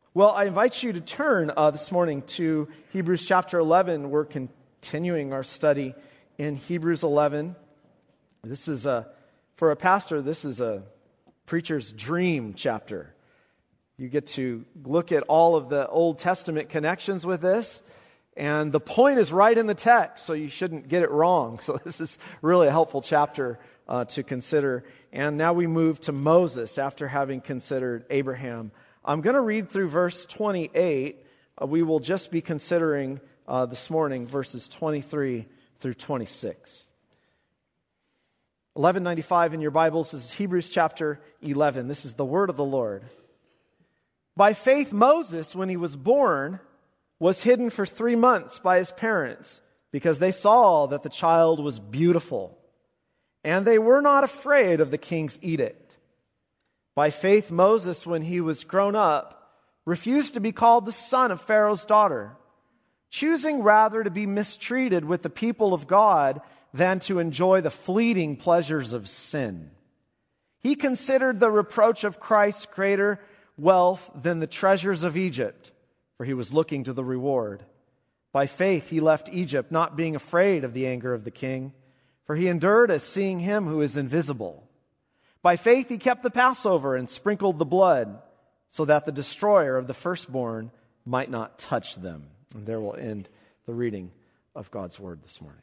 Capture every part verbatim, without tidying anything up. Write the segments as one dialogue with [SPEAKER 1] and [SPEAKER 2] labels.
[SPEAKER 1] Well, I invite you to turn uh, this morning to Hebrews chapter eleven. We're continuing our study in Hebrews eleven. This is a, for a pastor, this is a preacher's dream chapter. You get to look at all of the Old Testament connections with this, and the point is right in the text, so you shouldn't get it wrong. So this is really a helpful chapter uh, to consider. And now we move to Moses after having considered Abraham. I'm going to read through verse twenty-eight. Uh, we will just be considering uh, this morning verses twenty-three through twenty-six. eleven ninety-five in your Bibles is Hebrews chapter eleven. This is the word of the Lord. By faith, Moses, when he was born, was hidden for three months by his parents because they saw that the child was beautiful, and they were not afraid of the king's edict. By faith, Moses, when he was grown up, refused to be called the son of Pharaoh's daughter, choosing rather to be mistreated with the people of God than to enjoy the fleeting pleasures of sin. He considered the reproach of Christ greater wealth than the treasures of Egypt, for he was looking to the reward. By faith, he left Egypt, not being afraid of the anger of the king, for he endured as seeing him who is invisible. By faith he kept the Passover and sprinkled the blood, so that the destroyer of the firstborn might not touch them. And there will end the reading of God's word this morning.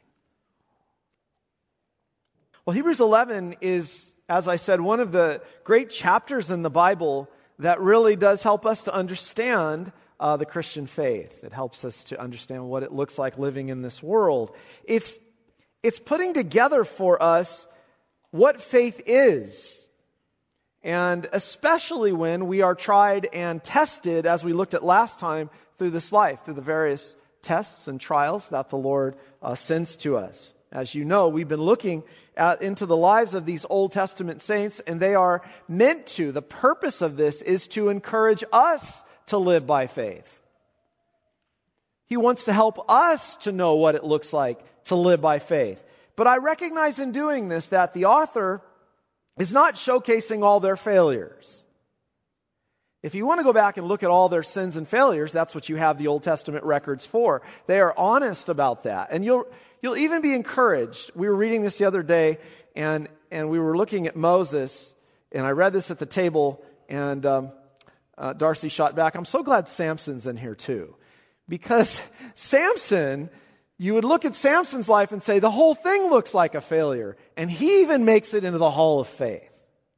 [SPEAKER 1] Well, Hebrews eleven is, as I said, one of the great chapters in the Bible that really does help us to understand uh, the Christian faith. It helps us to understand what it looks like living in this world. It's, it's putting together for us what faith is, and especially when we are tried and tested, as we looked at last time, through this life, through the various tests and trials that the Lord uh, sends to us. As you know, we've been looking at, into the lives of these Old Testament saints, and they are meant to, the purpose of this is to encourage us to live by faith. He wants to help us to know what it looks like to live by faith. But I recognize in doing this that the author is not showcasing all their failures. If you want to go back and look at all their sins and failures, that's what you have the Old Testament records for. They are honest about that. And you'll you'll even be encouraged. We were reading this the other day, and, and we were looking at Moses, and I read this at the table, and um, uh, Darcy shot back, I'm so glad Samson's in here too. Because Samson, you would look at Samson's life and say, the whole thing looks like a failure. And he even makes it into the hall of faith.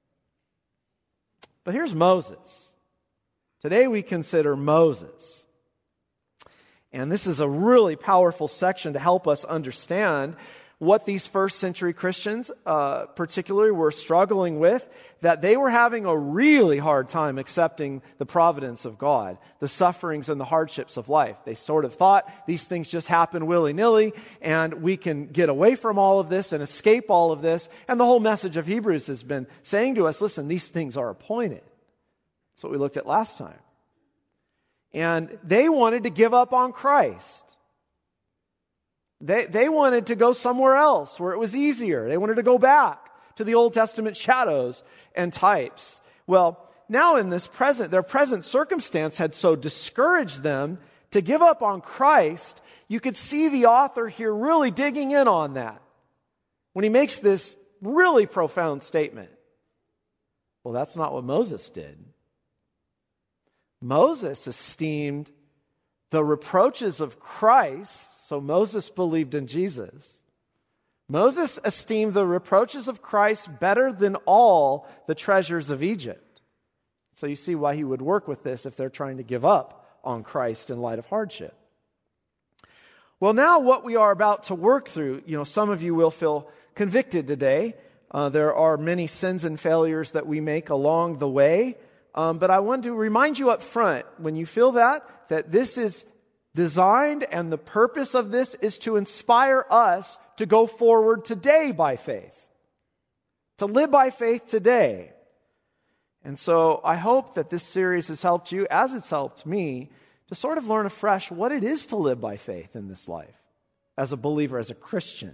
[SPEAKER 1] But here's Moses. Today we consider Moses. And this is a really powerful section to help us understand what these first century Christians uh, particularly were struggling with, that they were having a really hard time accepting the providence of God, the sufferings and the hardships of life. They sort of thought these things just happen willy-nilly and we can get away from all of this and escape all of this. And the whole message of Hebrews has been saying to us, listen, these things are appointed. That's what we looked at last time. And they wanted to give up on Christ. They, they wanted to go somewhere else where it was easier. They wanted to go back to the Old Testament shadows and types. Well, now in this present, their present circumstance had so discouraged them to give up on Christ. You could see the author here really digging in on that when he makes this really profound statement. Well, that's not what Moses did. Moses esteemed the reproaches of Christ, so Moses believed in Jesus. Moses esteemed the reproaches of Christ better than all the treasures of Egypt. So you see why he would work with this if they're trying to give up on Christ in light of hardship. Well, now what we are about to work through, you know, some of you will feel convicted today. Uh, there are many sins and failures that we make along the way. Um, but I want to remind you up front, when you feel that, that this is designed and the purpose of this is to inspire us to go forward today by faith. To live by faith today. And so I hope that this series has helped you, as it's helped me, to sort of learn afresh what it is to live by faith in this life, as a believer, as a Christian.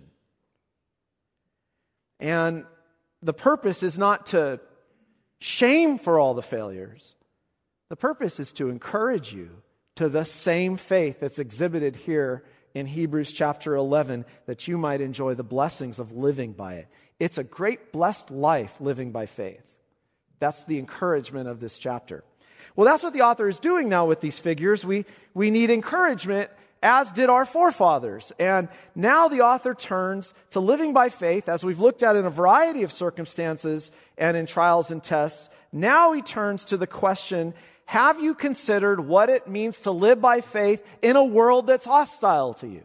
[SPEAKER 1] And the purpose is not to shame for all the failures, The purpose is to encourage you to the same faith that's exhibited here in Hebrews chapter eleven, that you might enjoy the blessings of living by it. It's a great blessed life living by faith. That's the encouragement of this chapter. Well, that's what the author is doing now with these figures. We, we need encouragement, as did our forefathers. And now the author turns to living by faith, as we've looked at in a variety of circumstances and in trials and tests. Now he turns to the question, have you considered what it means to live by faith in a world that's hostile to you?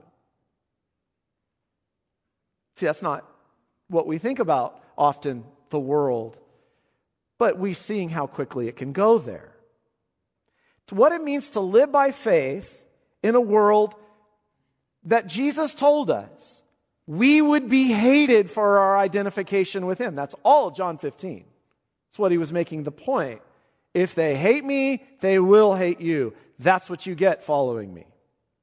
[SPEAKER 1] See, that's not what we think about often, the world. But we're seeing how quickly it can go there. To what it means to live by faith in a world that Jesus told us we would be hated for our identification with Him. That's all of John fifteen. That's what he was making the point. If they hate me, they will hate you. That's what you get following me.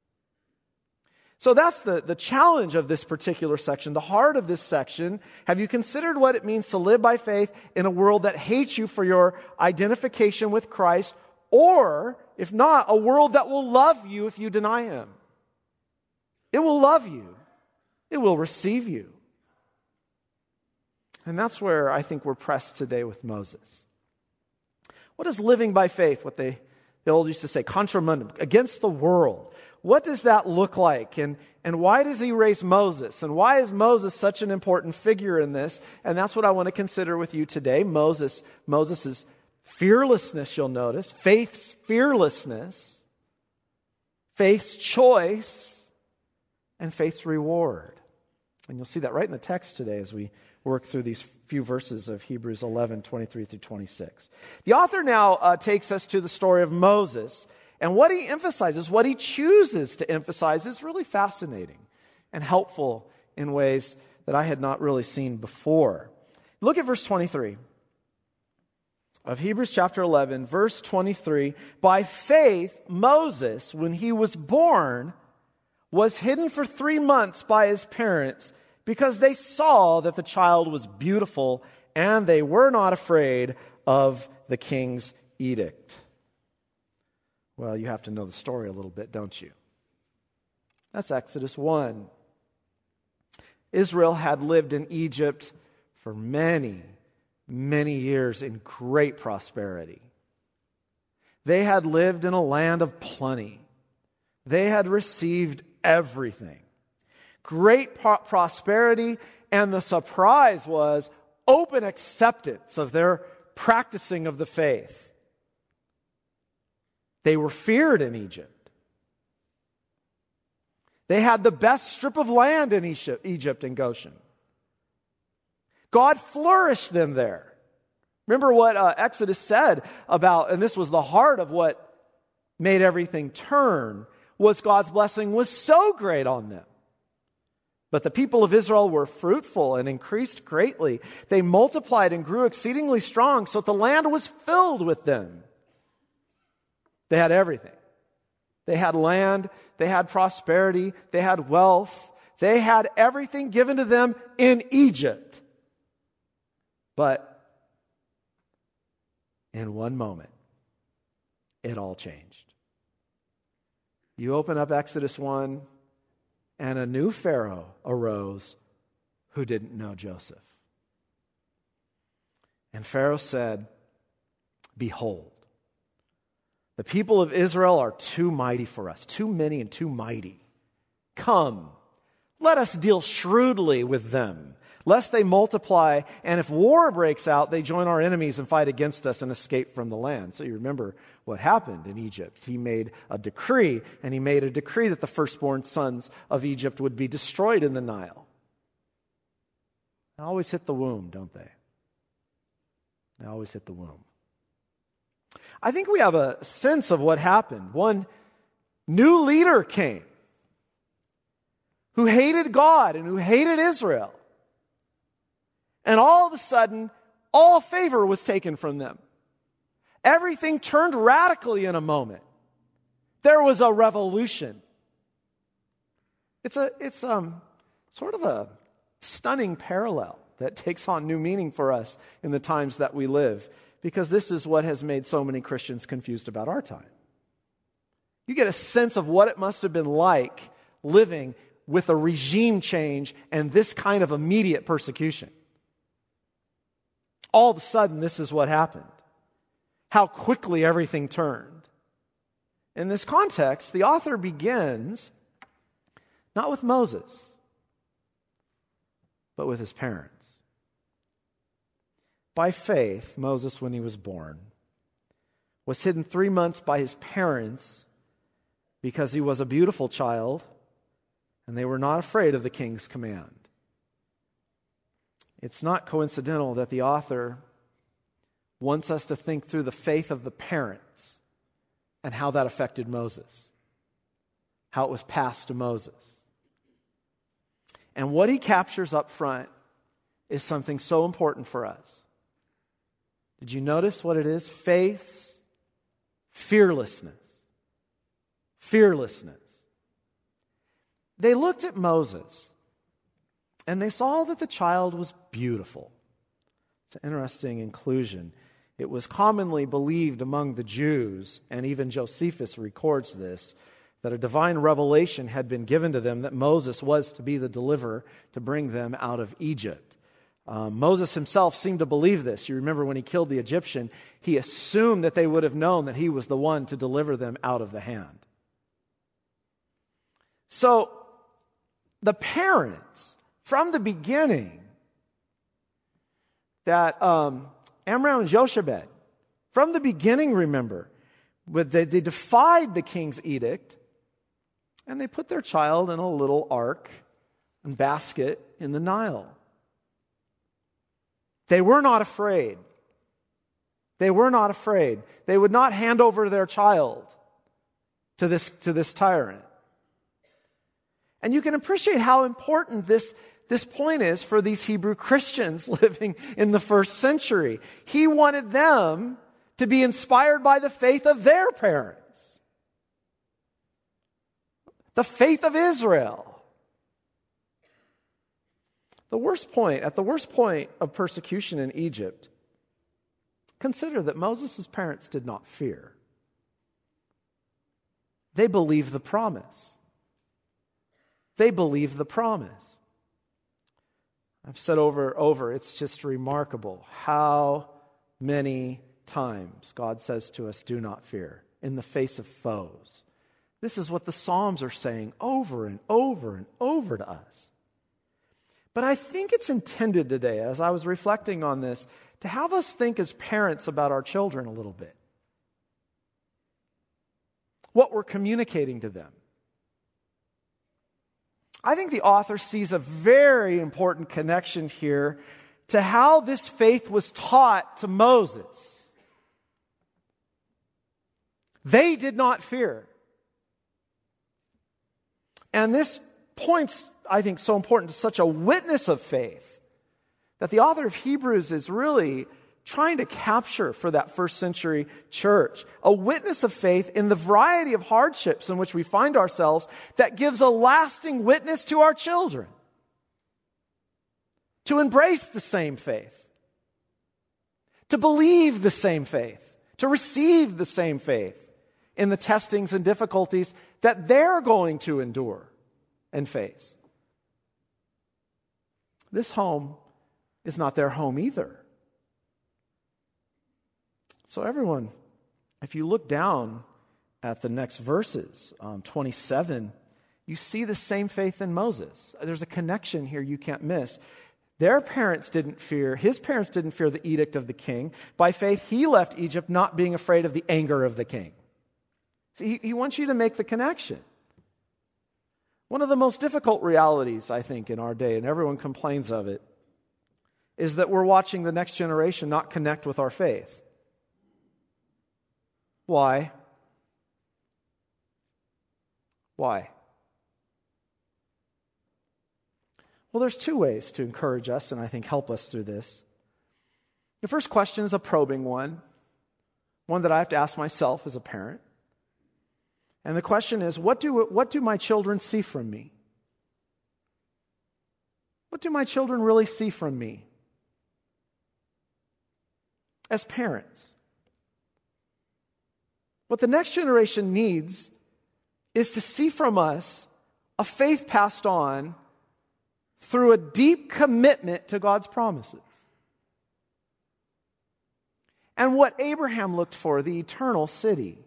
[SPEAKER 1] So that's the, the challenge of this particular section, the heart of this section. Have you considered what it means to live by faith in a world that hates you for your identification with Christ, or, if not, a world that will love you if you deny Him? It will love you. It will receive you. And that's where I think we're pressed today with Moses. What is living by faith? What they, the old used to say, contra mundum, against the world. What does that look like? And, and why does he raise Moses? And why is Moses such an important figure in this? And that's what I want to consider with you today. Moses, Moses' fearlessness, you'll notice. Faith's fearlessness. Faith's choice. And faith's reward. And you'll see that right in the text today as we work through these few verses of Hebrews eleven, twenty-three through twenty-six. The author now uh, takes us to the story of Moses. And what he emphasizes, what he chooses to emphasize, is really fascinating and helpful in ways that I had not really seen before. Look at verse twenty-three of Hebrews chapter eleven, verse twenty-three. By faith, Moses, when he was born, was hidden for three months by his parents because they saw that the child was beautiful and they were not afraid of the king's edict. Well, you have to know the story a little bit, don't you? That's Exodus one. Israel had lived in Egypt for many, many years in great prosperity. They had lived in a land of plenty. They had received everything. Great pro- prosperity, and the surprise was open acceptance of their practicing of the faith. They were feared in Egypt. They had the best strip of land in Egypt and Goshen. God flourished them there. Remember what uh, Exodus said about, and this was the heart of what made everything turn, was God's blessing was so great on them. But the people of Israel were fruitful and increased greatly. They multiplied and grew exceedingly strong, so that the land was filled with them. They had everything. They had land, they had prosperity, they had wealth, they had everything given to them in Egypt. But in one moment, it all changed. You open up Exodus one, and a new Pharaoh arose who didn't know Joseph. And Pharaoh said, "Behold, the people of Israel are too mighty for us, too many and too mighty. Come, let us deal shrewdly with them, lest they multiply, and if war breaks out, they join our enemies and fight against us and escape from the land." So you remember what happened in Egypt. He made a decree, and he made a decree that the firstborn sons of Egypt would be destroyed in the Nile. They always hit the womb, don't they? They always hit the womb. I think we have a sense of what happened. One new leader came who hated God and who hated Israel. And all of a sudden, all favor was taken from them. Everything turned radically in a moment. There was a revolution. It's a, it's um, sort of a stunning parallel that takes on new meaning for us in the times that we live. because this is what has made so many Christians confused about our time. You get a sense of what it must have been like living with a regime change and this kind of immediate persecution. All of a sudden, this is what happened. How quickly everything turned. In this context, the author begins not with Moses, but with his parents. By faith, Moses, when he was born, was hidden three months by his parents because he was a beautiful child, and they were not afraid of the king's command. It's not coincidental that the author wants us to think through the faith of the parents and how that affected Moses, how it was passed to Moses. And what he captures up front is something so important for us. Did you notice what it is? Faith's fearlessness. Fearlessness. They looked at Moses and they saw that the child was beautiful. It's an interesting inclusion. It was commonly believed among the Jews, and even Josephus records this, that a divine revelation had been given to them that Moses was to be the deliverer to bring them out of Egypt. Um, Moses himself seemed to believe this. You remember when he killed the Egyptian, he assumed that they would have known that he was the one to deliver them out of the hand. So, the parents, from the beginning, that um, Amram and Jochebed, from the beginning, remember, they, they defied the king's edict, and they put their child in a little ark and basket in the Nile. They were not afraid. They were not afraid. They would not hand over their child to this, to this tyrant. And you can appreciate how important this, this point is for these Hebrew Christians living in the first century. He wanted them to be inspired by the faith of their parents. The faith of Israel. The worst point, at the worst point of persecution in Egypt, consider that Moses' parents did not fear. They believed the promise. They believed the promise. I've said over and over, it's just remarkable how many times God says to us, do not fear, in the face of foes. This is what the Psalms are saying over and over and over to us. But I think it's intended today, as I was reflecting on this, to have us think as parents about our children a little bit. What we're communicating to them. I think the author sees a very important connection here to how this faith was taught to Moses. They did not fear. And this points, I think, so important to such a witness of faith that the author of Hebrews is really trying to capture for that first century church. A witness of faith in the variety of hardships in which we find ourselves that gives a lasting witness to our children. To embrace the same faith. To believe the same faith. To receive the same faith in the testings and difficulties that they're going to endure and face. This home is not their home either. So everyone, if you look down at the next verses, um, twenty-seven, you see the same faith in Moses. There's a connection here you can't miss. Their parents didn't fear, his parents didn't fear the edict of the king. By faith, he left Egypt not being afraid of the anger of the king. See, he, he wants you to make the connection. One of the most difficult realities, I think, in our day, and everyone complains of it, is that we're watching the next generation not connect with our faith. Why? Why? Well, there's two ways to encourage us and I think help us through this. The first question is a probing one, one that I have to ask myself as a parent. And the question is, what do, what do my children see from me? What do my children really see from me? as parents. What the next generation needs is to see from us a faith passed on through a deep commitment to God's promises. And what Abraham looked for, the eternal city.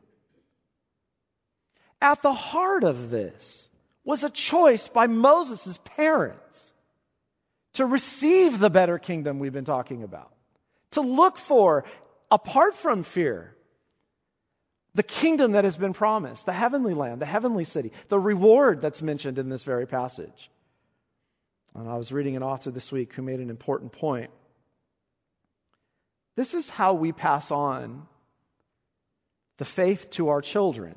[SPEAKER 1] At the heart of this was a choice by Moses' parents to receive the better kingdom we've been talking about. To look for, apart from fear, the kingdom that has been promised, the heavenly land, the heavenly city, the reward that's mentioned in this very passage. And I was reading an author this week who made an important point. This is how we pass on the faith to our children.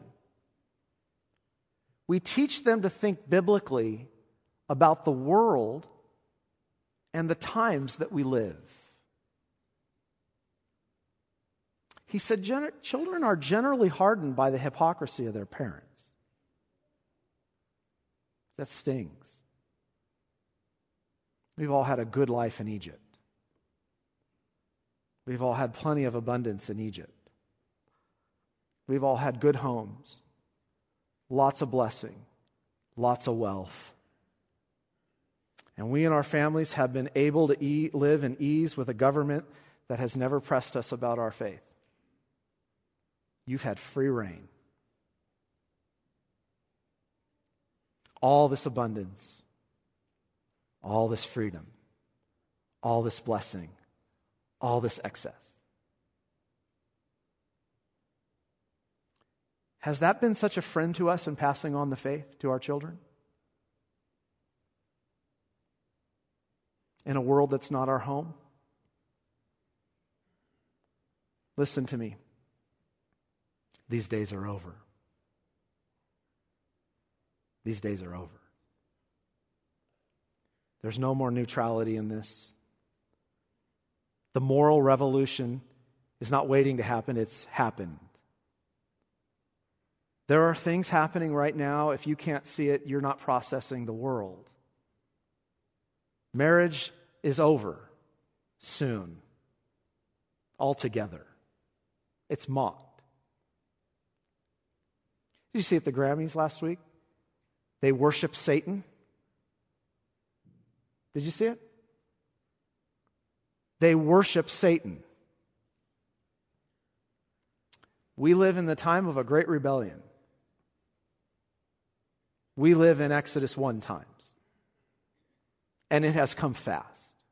[SPEAKER 1] We teach them to think biblically about the world and the times that we live. He said, children are generally hardened by the hypocrisy of their parents. That stings. We've all had a good life in Egypt. We've all had plenty of abundance in Egypt. We've all had good homes, lots of blessing, lots of wealth. And we and our families have been able to eat, live in ease with a government that has never pressed us about our faith. You've had free reign. All this abundance, all this freedom, all this blessing, all this excess. Has that been such a friend to us in passing on the faith to our children? In a world that's not our home? Listen to me. These days are over. These days are over. There's no more neutrality in this. The moral revolution is not waiting to happen, it's happened. There are things happening right now. If you can't see it, you're not processing the world. Marriage is over soon. Altogether. It's mocked. Did you see at the Grammys last week? They worship Satan. Did you see it? They worship Satan. We live in the time of a great rebellion. We live in Exodus one times. And it has come fast.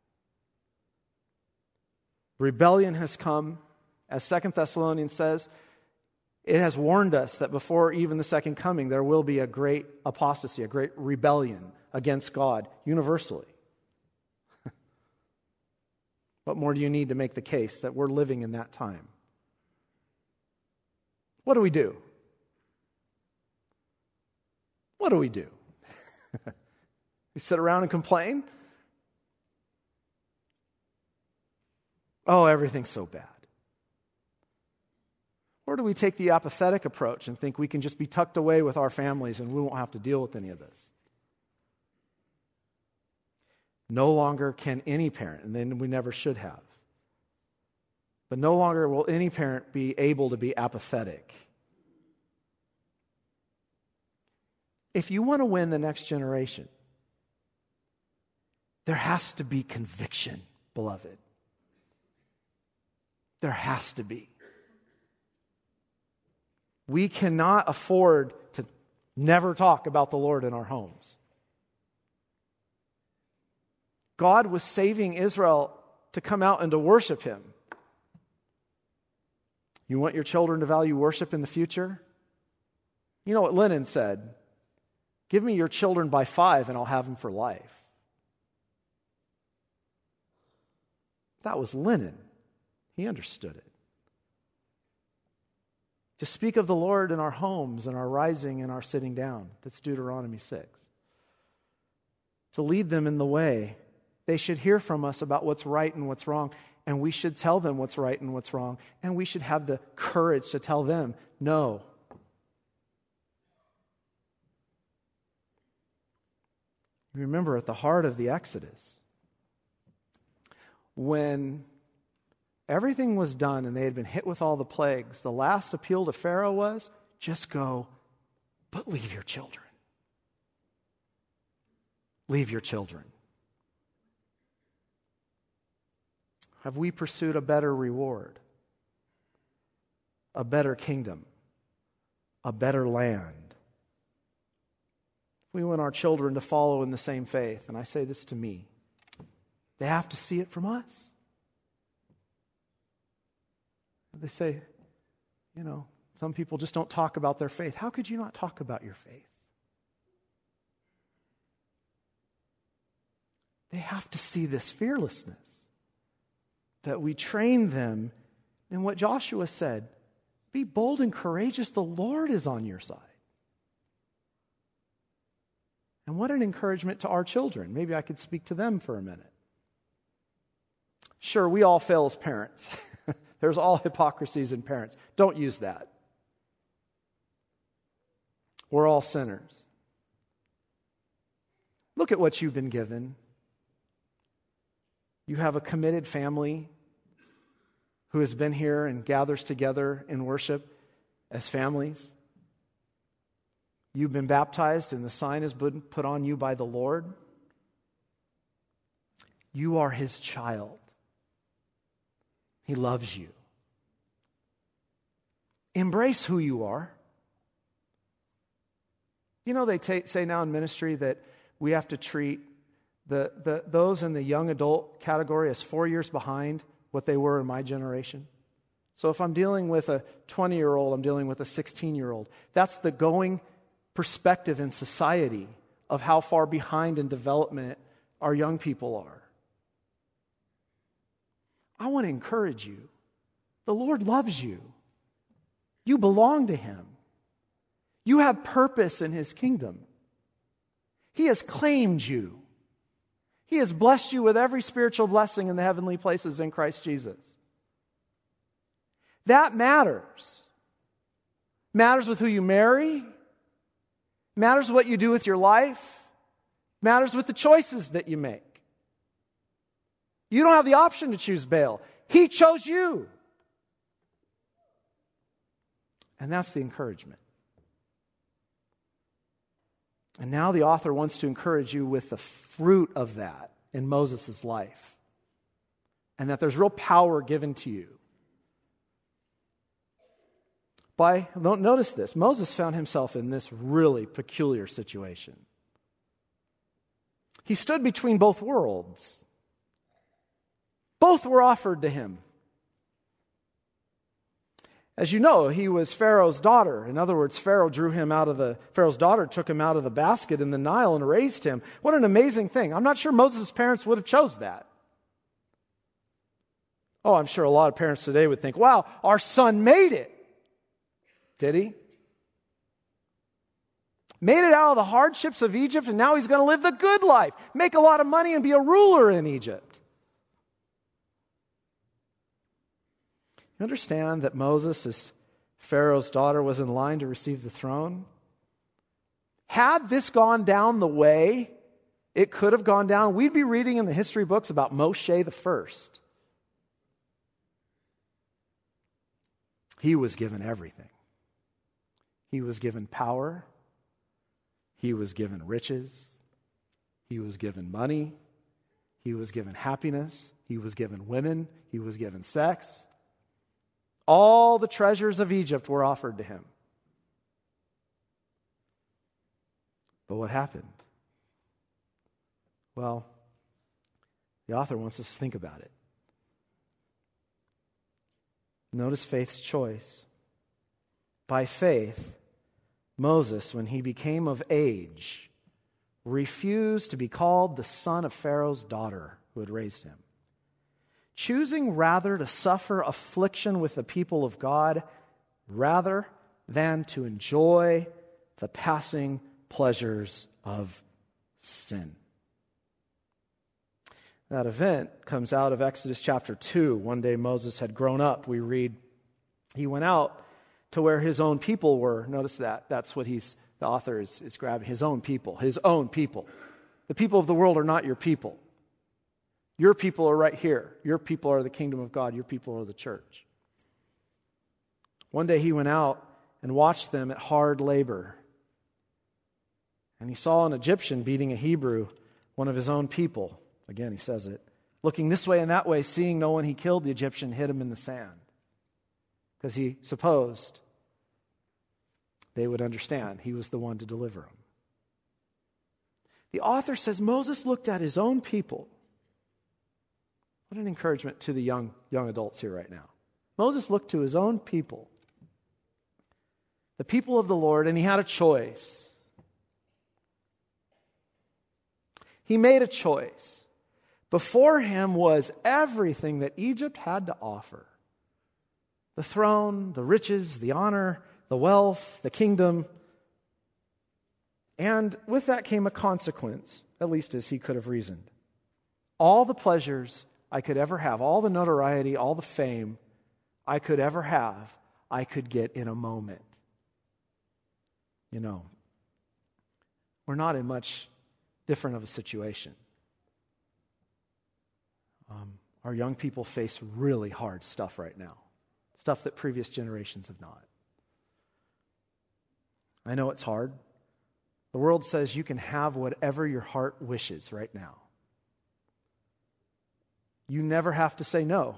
[SPEAKER 1] Rebellion has come, as Second Thessalonians says, it has warned us that before even the second coming, there will be a great apostasy, a great rebellion against God universally. What more do you need to make the case that we're living in that time? What do we do? What do we do? We sit around and complain? Oh, everything's so bad. Or do we take the apathetic approach and think we can just be tucked away with our families and we won't have to deal with any of this? No longer can any parent, and then we never should have, but no longer will any parent be able to be apathetic. If you want to win the next generation, there has to be conviction, beloved. There has to be. We cannot afford to never talk about the Lord in our homes. God was saving Israel to come out and to worship Him. You want your children to value worship in the future? You know what Lenin said? Give me your children by five and I'll have them for life. That was Lenin. He understood it. To speak of the Lord in our homes and our rising and our sitting down. That's Deuteronomy six. To lead them in the way. They should hear from us about what's right and what's wrong. And we should tell them what's right and what's wrong. And we should have the courage to tell them, no. Remember, at the heart of the Exodus, when everything was done and they had been hit with all the plagues, the last appeal to Pharaoh was, just go, but leave your children. Leave your children. Have we pursued a better reward? A better kingdom? A better land? We want our children to follow in the same faith, and I say this to me. They have to see it from us. They say, you know, some people just don't talk about their faith. How could you not talk about your faith? They have to see this fearlessness. That we train them in what Joshua said. Be bold and courageous. The Lord is on your side. And what an encouragement to our children. Maybe I could speak to them for a minute. Sure, we all fail as parents. There's all hypocrisies in parents. Don't use that. We're all sinners. Look at what you've been given. You have a committed family who has been here and gathers together in worship as families. You've been baptized and the sign has been put on you by the Lord. You are His child. He loves you. Embrace who you are. You know, they t- say now in ministry that we have to treat the, the those in the young adult category as four years behind what they were in my generation. So if I'm dealing with a twenty-year-old, I'm dealing with a sixteen-year-old. That's the going perspective in society of how far behind in development our young people are. I want to encourage you. The Lord loves you. You belong to Him. You have purpose in His kingdom. He has claimed you. He has blessed you with every spiritual blessing in the heavenly places in Christ Jesus. That matters. Matters with who you marry. Matters what you do with your life. Matters with the choices that you make. You don't have the option to choose Baal. He chose you. And that's the encouragement. And now the author wants to encourage you with the fruit of that in Moses' life. And that there's real power given to you. By, notice this, Moses found himself in this really peculiar situation. He stood between both worlds. Both were offered to him. As you know, he was Pharaoh's daughter. In other words, Pharaoh drew him out of the, Pharaoh's daughter took him out of the basket in the Nile and raised him. What an amazing thing. I'm not sure Moses' parents would have chose that. Oh, I'm sure a lot of parents today would think, wow, our son made it. Did he? Made it out of the hardships of Egypt, and now he's going to live the good life. Make a lot of money and be a ruler in Egypt. You understand that Moses, as Pharaoh's daughter, was in line to receive the throne? Had this gone down the way it could have gone down, we'd be reading in the history books about Moshe the First. He was given everything. He was given power. He was given riches. He was given money. He was given happiness. He was given women. He was given sex. All the treasures of Egypt were offered to him. But what happened? Well, the author wants us to think about it. Notice faith's choice. By faith, Moses, when he became of age, refused to be called the son of Pharaoh's daughter who had raised him, choosing rather to suffer affliction with the people of God rather than to enjoy the passing pleasures of sin. That event comes out of Exodus chapter two. One day Moses had grown up. We read, he went out to where his own people were. Notice that. That's what he's, the author is, is grabbing. His own people. His own people. The people of the world are not your people. Your people are right here. Your people are the kingdom of God. Your people are the church. One day he went out and watched them at hard labor. And he saw an Egyptian beating a Hebrew, one of his own people. Again, he says it. Looking this way and that way, seeing no one, he killed the Egyptian, hid him in the sand. Because he supposed they would understand he was the one to deliver them. The author says Moses looked at his own people. What an encouragement to the young, young adults here right now. Moses looked to his own people, the people of the Lord, and he had a choice. He made a choice. Before him was everything that Egypt had to offer. The throne, the riches, the honor, the wealth, the kingdom. And with that came a consequence, at least as he could have reasoned. All the pleasures I could ever have, all the notoriety, all the fame I could ever have, I could get in a moment. You know, we're not in much different of a situation. Um, our young people face really hard stuff right now. Stuff that previous generations have not. I know it's hard. The world says you can have whatever your heart wishes right now. You never have to say no.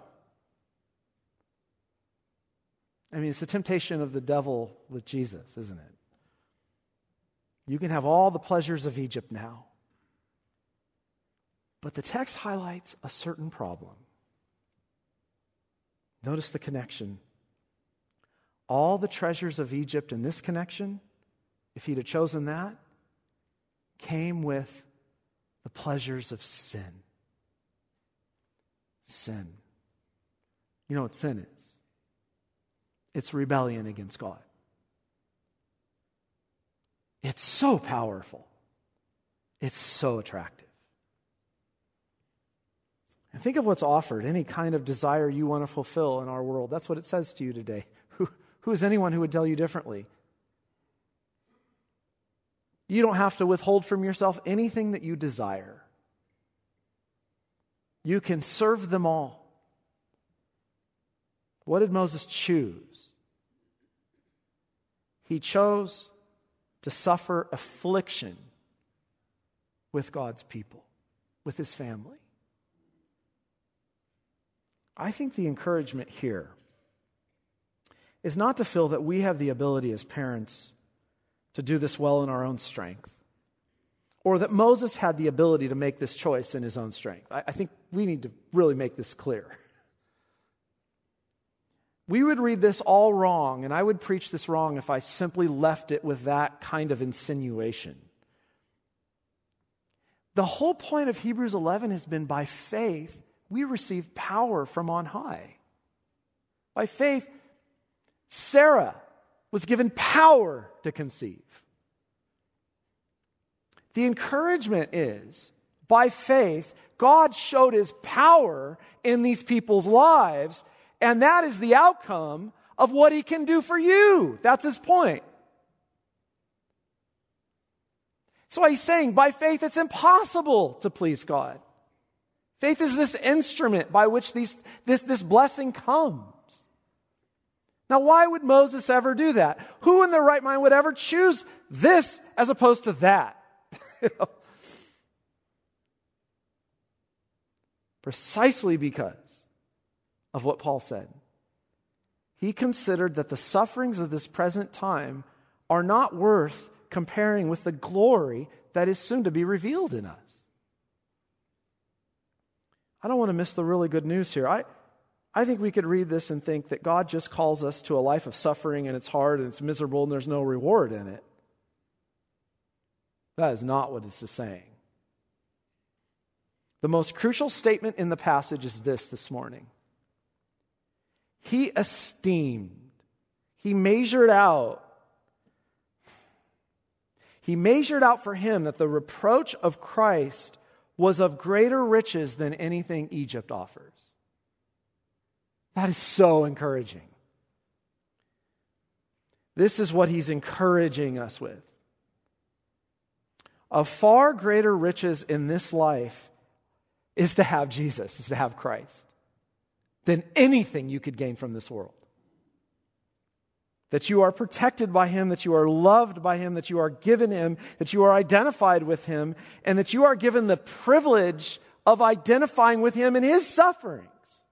[SPEAKER 1] I mean, it's the temptation of the devil with Jesus, isn't it? You can have all the pleasures of Egypt now. But the text highlights a certain problem. Notice the connection. All the treasures of Egypt in this connection, if he'd have chosen that, came with the pleasures of sin. Sin. You know what sin is? It's rebellion against God. It's so powerful. It's so attractive. And think of what's offered, any kind of desire you want to fulfill in our world. That's what it says to you today. Who, who is anyone who would tell you differently? You don't have to withhold from yourself anything that you desire. You can serve them all. What did Moses choose? He chose to suffer affliction with God's people, with his family. I think the encouragement here is not to feel that we have the ability as parents to do this well in our own strength, or that Moses had the ability to make this choice in his own strength. I, I think we need to really make this clear. We would read this all wrong, and I would preach this wrong if I simply left it with that kind of insinuation. The whole point of Hebrews eleven has been by faith, we receive power from on high. By faith, Sarah was given power to conceive. The encouragement is, by faith, God showed his power in these people's lives, and that is the outcome of what he can do for you. That's his point. That's why he's saying, by faith, it's impossible to please God. Faith is this instrument by which these, this, this blessing comes. Now, why would Moses ever do that? Who in their right mind would ever choose this as opposed to that? You know? Precisely because of what Paul said. He considered that the sufferings of this present time are not worth comparing with the glory that is soon to be revealed in us. I don't want to miss the really good news here. I, I think we could read this and think that God just calls us to a life of suffering and it's hard and it's miserable and there's no reward in it. That is not what this is saying. The most crucial statement in the passage is this this morning. He esteemed, he measured out, he measured out for him that the reproach of Christ was of greater riches than anything Egypt offers. That is so encouraging. This is what he's encouraging us with. Of far greater riches in this life is to have Jesus, is to have Christ, than anything you could gain from this world. That you are protected by Him, that you are loved by Him, that you are given Him, that you are identified with Him, and that you are given the privilege of identifying with Him in His sufferings.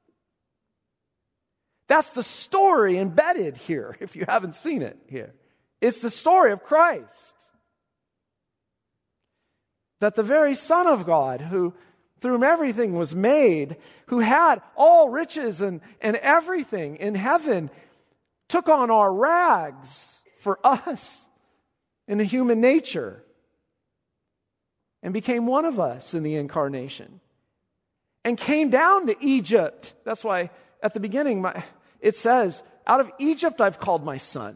[SPEAKER 1] That's the story embedded here, if you haven't seen it here. It's the story of Christ. That the very Son of God, who through whom everything was made, who had all riches and, and everything in heaven, took on our rags for us in the human nature and became one of us in the incarnation and came down to Egypt. That's why at the beginning my, it says, out of Egypt I've called my son.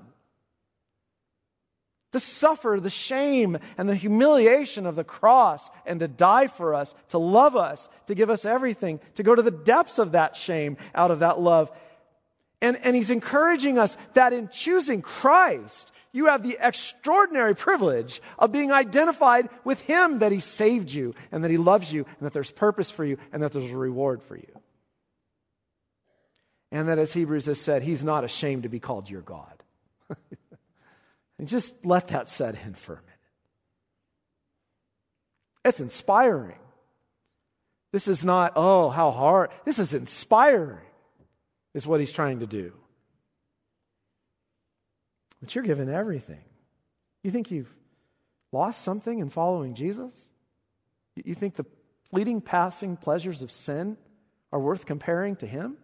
[SPEAKER 1] To suffer the shame and the humiliation of the cross and to die for us, to love us, to give us everything, to go to the depths of that shame out of that love. And, and He's encouraging us that in choosing Christ, you have the extraordinary privilege of being identified with Him, that He saved you and that He loves you and that there's purpose for you and that there's a reward for you. And that, as Hebrews has said, He's not ashamed to be called your God. And just let that set in for a minute. It's inspiring. This is not, oh, how hard. This is inspiring, is what He's trying to do. But you're given everything. You think you've lost something in following Jesus? You think the fleeting passing pleasures of sin are worth comparing to Him?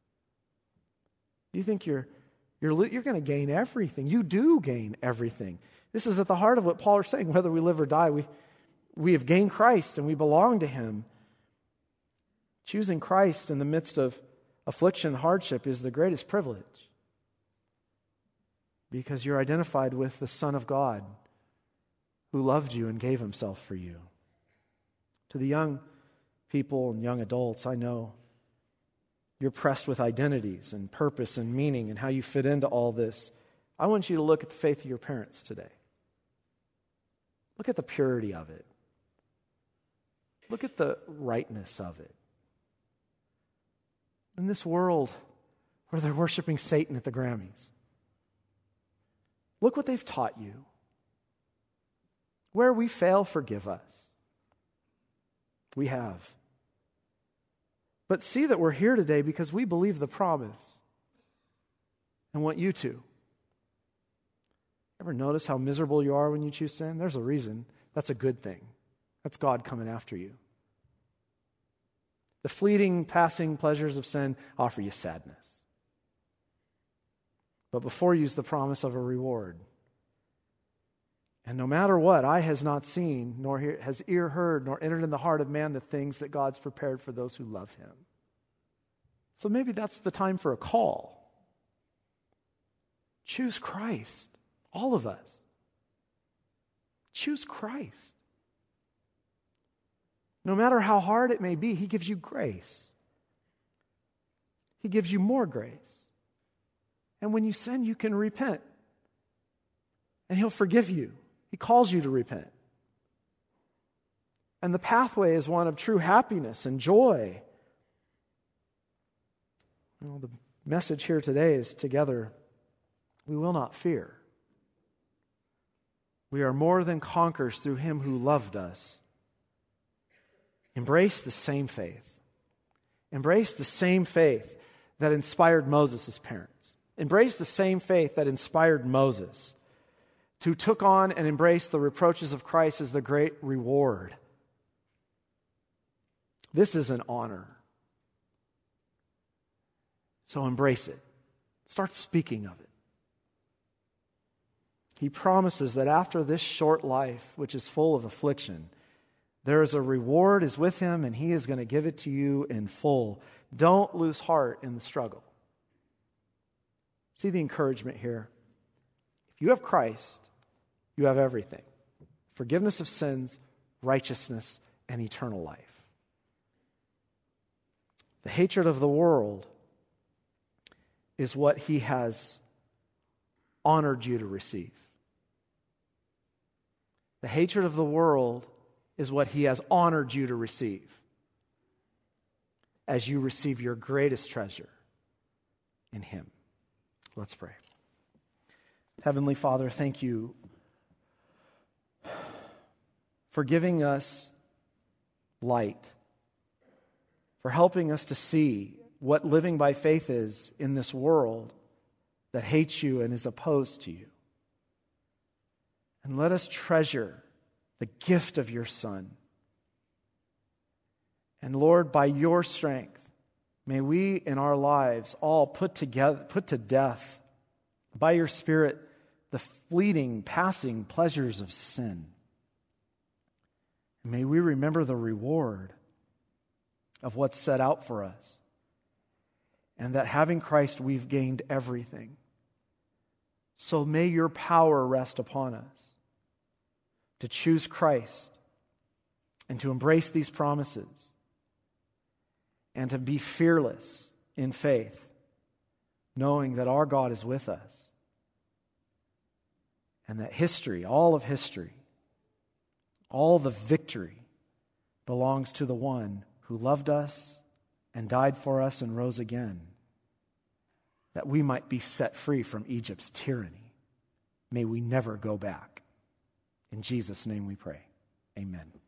[SPEAKER 1] You think you're You're, you're going to gain everything. You do gain everything. This is at the heart of what Paul is saying. Whether we live or die, we, we have gained Christ and we belong to Him. Choosing Christ in the midst of affliction, hardship is the greatest privilege. Because you're identified with the Son of God who loved you and gave Himself for you. To the young people and young adults, I know you're pressed with identities and purpose and meaning and how you fit into all this. I want you to look at the faith of your parents today. Look at the purity of it. Look at the rightness of it. In this world where they're worshiping Satan at the Grammys, look what they've taught you. Where we fail, forgive us. We have. But see that we're here today because we believe the promise and want you to. Ever notice how miserable you are when you choose sin? There's a reason. That's a good thing. That's God coming after you. The fleeting, passing pleasures of sin offer you sadness. But before you is the promise of a reward. And no matter what, eye has not seen, nor has ear heard, nor entered in the heart of man the things that God's prepared for those who love Him. So maybe that's the time for a call. Choose Christ. All of us. Choose Christ. No matter how hard it may be, He gives you grace. He gives you more grace. And when you sin, you can repent. And He'll forgive you. He calls you to repent. And the pathway is one of true happiness and joy. Well, the message here today is together, we will not fear. We are more than conquerors through Him who loved us. Embrace the same faith. Embrace the same faith that inspired Moses' parents. Embrace the same faith that inspired Moses, who took on and embraced the reproaches of Christ as the great reward. This is an honor. So embrace it. Start speaking of it. He promises that after this short life, which is full of affliction, there is a reward is with Him and He is going to give it to you in full. Don't lose heart in the struggle. See the encouragement here. If you have Christ, you have everything. Forgiveness of sins, righteousness, and eternal life. The hatred of the world is what He has honored you to receive. The hatred of the world is what He has honored you to receive. as you receive your greatest treasure in Him. Let's pray. Heavenly Father, thank you for giving us light, for helping us to see what living by faith is in this world that hates you and is opposed to you. And let us treasure the gift of your Son. And Lord, by your strength, may we in our lives all put together, put to death by your Spirit the fleeting, passing pleasures of sin. And may we remember the reward of what's set out for us. And that having Christ, we've gained everything. So may your power rest upon us to choose Christ and to embrace these promises and to be fearless in faith, knowing that our God is with us and that history, all of history, all the victory belongs to the one who loved us and died for us and rose again, that we might be set free from Egypt's tyranny. May we never go back. In Jesus' name we pray. Amen.